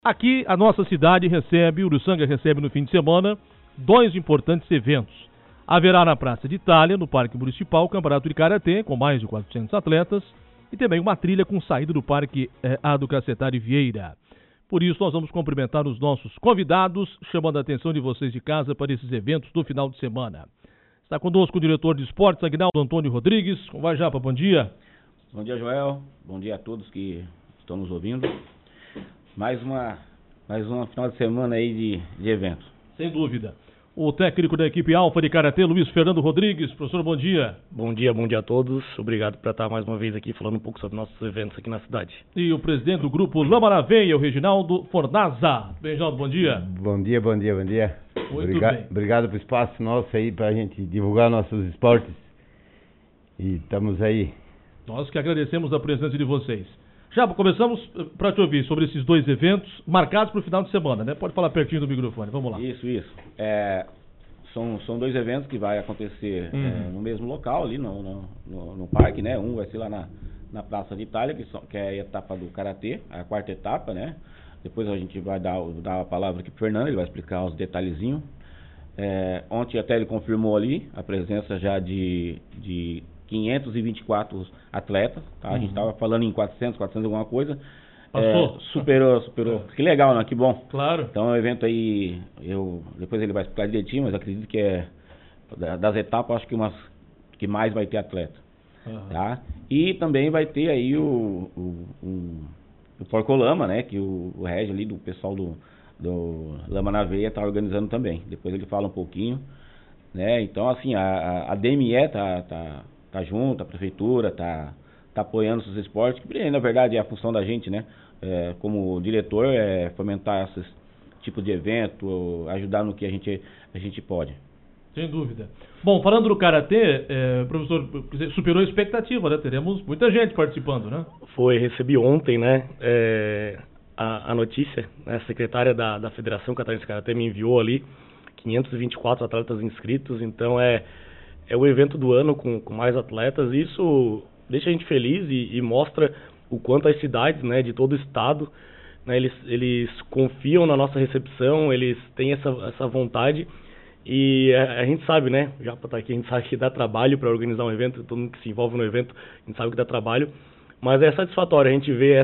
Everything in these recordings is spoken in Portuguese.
Aqui a nossa cidade recebe, Uruçanga recebe no fim de semana, dois importantes eventos. Haverá na Praça de Itália, no Parque Municipal, o Campeonato de Karatê, com mais de 400 atletas, e também uma trilha com saída do Parque Ado Cacetari Vieira. Por isso, nós vamos cumprimentar os nossos convidados, chamando a atenção de vocês de casa para esses eventos do final de semana. Está conosco o diretor de esportes, Aguinaldo Antônio Rodrigues. Como vai, Japa? Bom dia. Bom dia, Joel. Bom dia a todos que estão nos ouvindo. Mais uma final de semana aí de eventos. Sem dúvida. O técnico da equipe Alfa de Karatê, Luiz Fernando Rodrigues. Professor, bom dia. Bom dia a todos. Obrigado por estar mais uma vez aqui falando um pouco sobre nossos eventos aqui na cidade. E o presidente do grupo Lama na Veia, o Reginaldo Fornaza. Reginaldo, bom dia. Bom dia. Muito bem. Obrigado pelo espaço nosso aí para a gente divulgar nossos esportes. E estamos aí. Nós que agradecemos a presença de vocês. Já começamos para te ouvir sobre esses dois eventos marcados para o final de semana, né? Pode falar pertinho do microfone, vamos lá. Isso. São dois eventos que vai acontecer no mesmo local, ali no parque, né? Um vai ser lá na Praça de Itália, que é a etapa do Karatê, a quarta etapa, né? Depois a gente vai dar a palavra aqui para o Fernando, ele vai explicar os detalhezinhos. Ontem até ele confirmou ali a presença já de 524 atletas, tá? A gente estava falando em 400 alguma coisa. Passou. Superou. Que legal, né? Que bom. Claro. Então é um evento aí, depois ele vai explicar direitinho, mas acredito que das etapas, acho que mais vai ter atleta. Tá? E também vai ter aí o Porcolama, né? Que o Regi ali, do pessoal do Lama na Veia, tá organizando também. Depois ele fala um pouquinho, né? Então, assim, a DME tá junto, a prefeitura tá apoiando esses esportes, que na verdade é a função da gente, né? Como diretor, fomentar esses tipos de evento, ajudar no que a gente pode. Sem dúvida. Bom, falando do Karatê, professor, superou a expectativa, né? Teremos muita gente participando, né? Recebi ontem, né? A notícia, né? A secretária da Federação Catarinense de Karatê me enviou ali 524 atletas inscritos, então é o evento do ano com mais atletas. Isso deixa a gente feliz e mostra o quanto as cidades, né, de todo o estado, né, eles confiam na nossa recepção, eles têm essa vontade, e a gente sabe, né, já para estar aqui, a gente sabe que dá trabalho para organizar um evento, todo mundo que se envolve no evento, a gente sabe que dá trabalho, mas é satisfatório a gente ver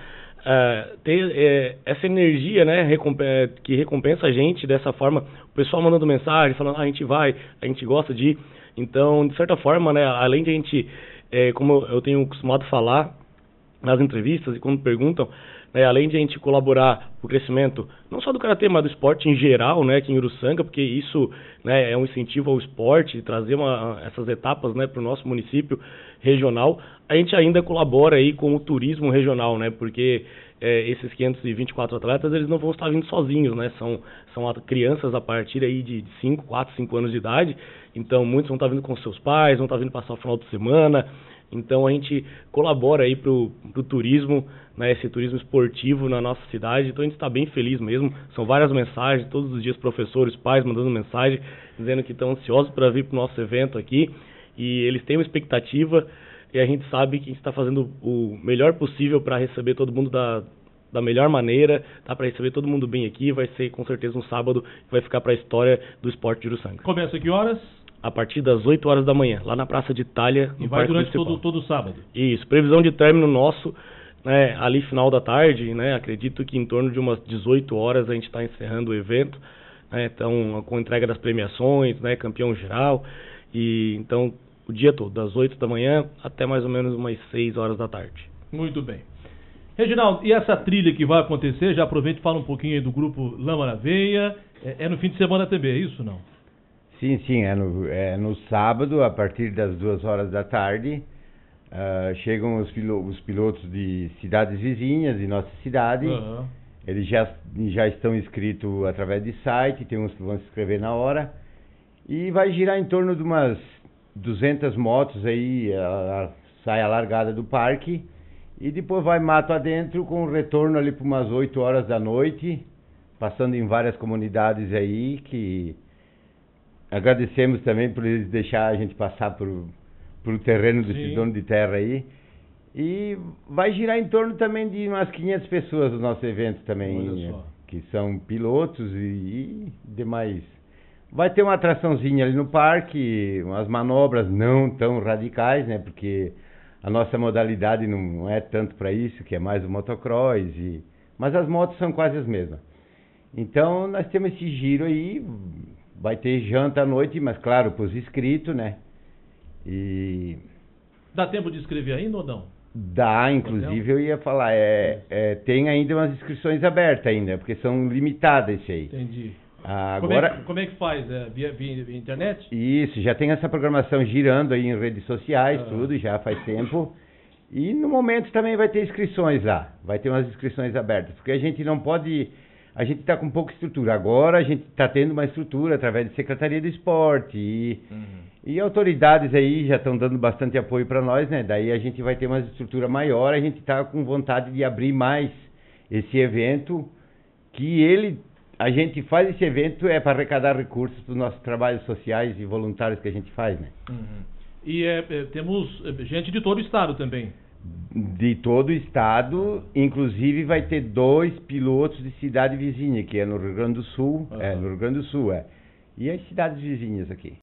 essa energia, né, que recompensa a gente dessa forma, o pessoal mandando mensagem, falando, a gente vai, a gente gosta de ir. Então, de certa forma, né, além de a gente, como eu tenho costumado falar nas entrevistas e quando perguntam, né, além de a gente colaborar para o crescimento, não só do Karatê, mas do esporte em geral, né, aqui em Uruçanga, porque isso, né, é um incentivo ao esporte, trazer essas etapas, né, para o nosso município regional, a gente ainda colabora aí com o turismo regional, né, porque esses 524 atletas, eles não vão estar vindo sozinhos, né, são crianças a partir aí de 4, 5 anos de idade, então muitos vão estar vindo com seus pais, vão estar vindo passar o final de semana, então a gente colabora aí pro turismo, né, esse turismo esportivo na nossa cidade, então a gente está bem feliz mesmo, são várias mensagens, todos os dias professores, pais mandando mensagem, dizendo que estão ansiosos para vir para o nosso evento aqui, e eles têm uma expectativa, e a gente sabe que a gente está fazendo o melhor possível para receber todo mundo da melhor maneira, tá? Para receber todo mundo bem aqui. Vai ser com certeza um sábado que vai ficar para a história do esporte de Uruçanga. Começa que horas? A partir das 8 horas da manhã, lá na Praça de Itália. E vai durante todo sábado? Isso, previsão de término nosso, né, ali final da tarde, né? Acredito que em torno de umas 18 horas a gente está encerrando o evento, né? Então, com a entrega das premiações, né? Campeão geral, e então o dia todo, das 8 da manhã até mais ou menos umas 6 horas da tarde. Muito bem. Reginaldo, e essa trilha que vai acontecer, já aproveita e fala um pouquinho aí do grupo Lama na Veia, é no fim de semana também, é isso ou não? Sim, é no sábado, a partir das 2 horas da tarde, chegam os pilotos de cidades vizinhas, de nossa cidade, eles já estão inscritos através de site, tem uns que vão se inscrever na hora, e vai girar em torno de umas 200 motos aí, sai a largada do parque e depois vai mato adentro com retorno ali por umas 8 horas da noite, passando em várias comunidades aí, que agradecemos também por eles deixar a gente passar pro terreno desse dono de terra aí, E vai girar em torno também de umas 500 pessoas o nosso evento também, que são pilotos e demais. Vai ter uma atraçãozinha ali no parque, umas manobras não tão radicais, né? Porque a nossa modalidade não é tanto para isso, que é mais o motocross, mas as motos são quase as mesmas. Então nós temos esse giro aí, vai ter janta à noite, mas claro, para os inscritos, né? E... Dá tempo de inscrever ainda ou não? Dá, inclusive eu ia falar, tem ainda umas inscrições abertas ainda, porque são limitadas isso aí. Entendi. Agora, como é que faz? Via internet? Isso, já tem essa programação girando aí em redes sociais, tudo, já faz tempo. E no momento também vai ter inscrições lá, vai ter umas inscrições abertas, porque a gente não pode, a gente está com pouca estrutura. Agora a gente está tendo uma estrutura através da Secretaria do Esporte e autoridades aí já estão dando bastante apoio para nós, né? Daí a gente vai ter uma estrutura maior, a gente está com vontade de abrir mais esse evento, a gente faz esse evento para arrecadar recursos para os nossos trabalhos sociais e voluntários que a gente faz, né? E temos gente de todo o estado também. De todo o estado, inclusive vai ter 2 pilotos de cidade vizinha, que é no Rio Grande do Sul, no Rio Grande do Sul, e as cidades vizinhas aqui.